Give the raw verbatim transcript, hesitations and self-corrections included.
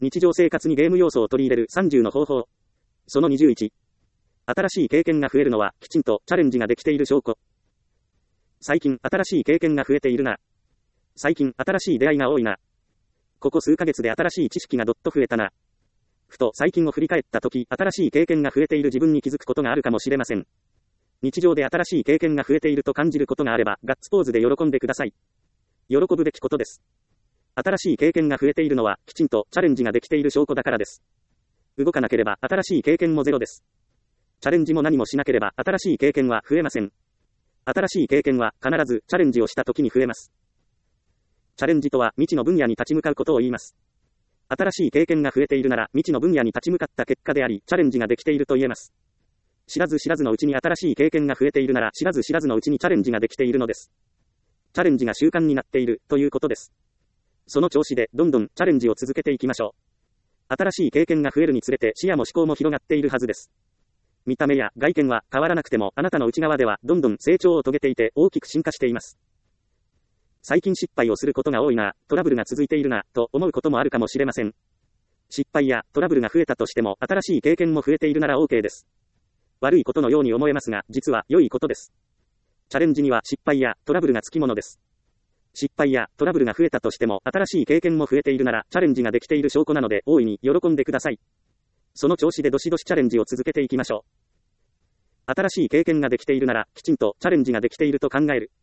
日常生活にゲーム要素を取り入れるさんじゅうの方法。そのにじゅういち。新しい経験が増えるのは、きちんとチャレンジができている証拠。最近、新しい経験が増えているな。最近、新しい出会いが多いな。ここ数ヶ月で新しい知識がどっと増えたな。ふと最近を振り返ったとき、新しい経験が増えている自分に気づくことがあるかもしれません。日常で新しい経験が増えていると感じることがあれば、ガッツポーズで喜んでください。喜ぶべきことです。新しい経験が増えているのは、きちんとチャレンジができている証拠だからです。動かなければ新しい経験もゼロです。チャレンジも何もしなければ新しい経験は増えません。新しい経験は必ずチャレンジをした時に増えます。チャレンジとは未知の分野に立ち向かうことを言います。新しい経験が増えているなら未知の分野に立ち向かった結果であり、チャレンジができていると言えます。知らず知らずのうちに新しい経験が増えているなら知らず知らずのうちにチャレンジができているのです。チャレンジが習慣になっているということです。その調子でどんどんチャレンジを続けていきましょう。新しい経験が増えるにつれて視野も思考も広がっているはずです。見た目や外見は変わらなくてもあなたの内側ではどんどん成長を遂げていて大きく進化しています。最近失敗をすることが多いな、トラブルが続いているな、と思うこともあるかもしれません。失敗やトラブルが増えたとしても新しい経験も増えているなら OK です。悪いことのように思えますが、実は良いことです。チャレンジには失敗やトラブルがつきものです。失敗やトラブルが増えたとしても新しい経験も増えているならチャレンジができている証拠なので大いに喜んでください。その調子でどしどしチャレンジを続けていきましょう。新しい経験ができているならきちんとチャレンジができていると考える。